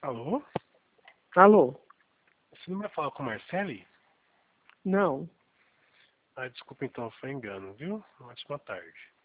Alô? Alô? Você não vai falar com a Marcele? Não. Ah, desculpa então, foi engano, viu? Uma ótima tarde.